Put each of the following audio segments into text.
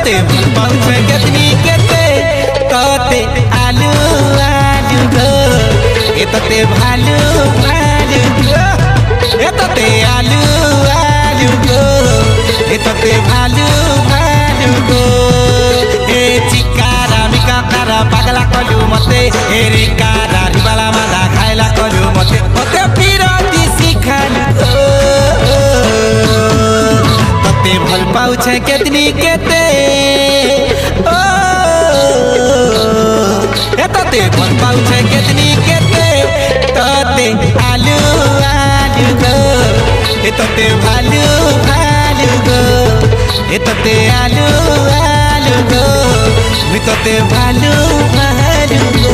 तते पाउछे केतनी केते तते आलू आलू गो ए तते भालू भालू गो ए तते आलू आलू गो ए तते भालू भालू गो ए चिकारा मिकारा पागला कलु मते ए रे कारा रिबाला मादा खाइला कलु मते मते पिरती सिखालु तते भल पाउछे केतनी केते ओ ए तते भल पाउछे केतनी केते तते आलू आलू गो ए तते भालू भालू गो ए तते आलू आलू गो मी तते भालू भालू गो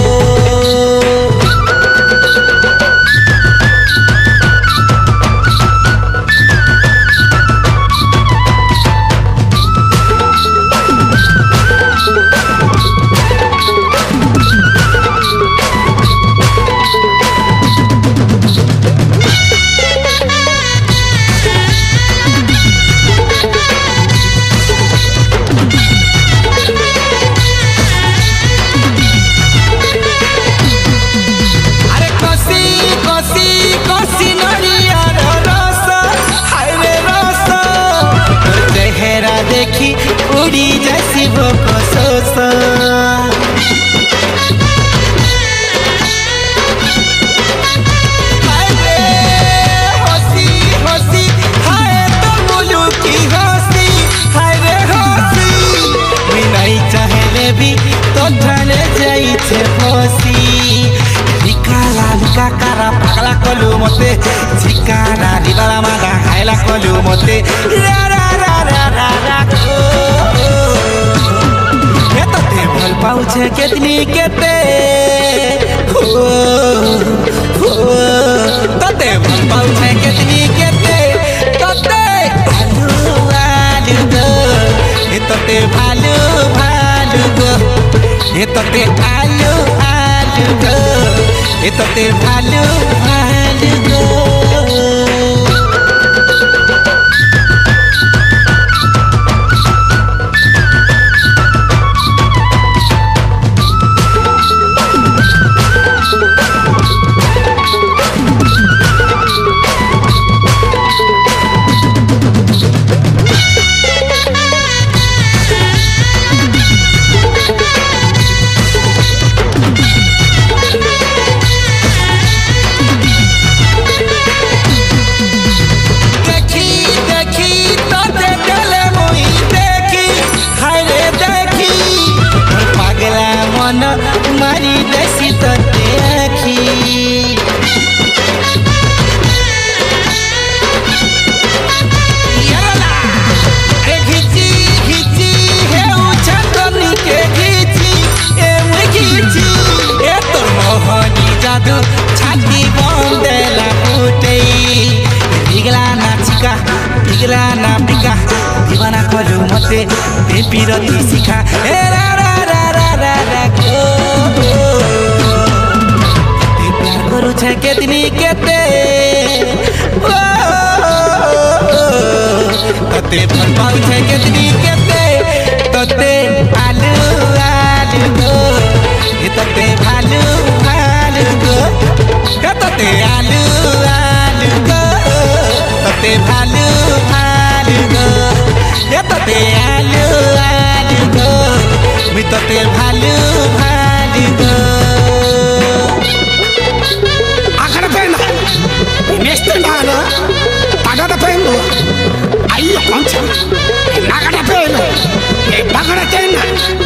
देखी उड़ी जैसी वो कोसोसा हाय रे हंसी हंसी हाय तो बोलू की हंसी हाय रे हंसी मैं नहीं चाहले भी तो ढले जाई छे फसी निकाला निका करा पागला कलु मते चिकाना रिबाला मादा खाइला कलु मते रा रा रा रा रा ए तते भल पाउछे केतनी केते हो तते भल पाउछे केतनी केते तते आलू आलू गो ए तते भालू भालू गो ए तते आलू आलू गो ए तते भालू भालू गो मारी देसी तते आखी यारला रे घिची घिची हे उछतनी के घिची ए मुई घिची ए तो मोहनी जादू छाती बंदेला फुटे बिगला नाचिका बिगला ना बिका दीवाना कलु मते ए पिरती सिखा ए रा रा रा रा रा रा को करुछे केतनी केते तते भल पाउछे केतनी केते तते आलू आलू गो ए तते भालू भालू गो ए तते आलू आलू गो तते भालू भालू गो ए तते आलू आलू गो मी तते भालू भालू गो Mister Nana, pagada pelo. Aí, concha. Nagada pelo. Pagada tena.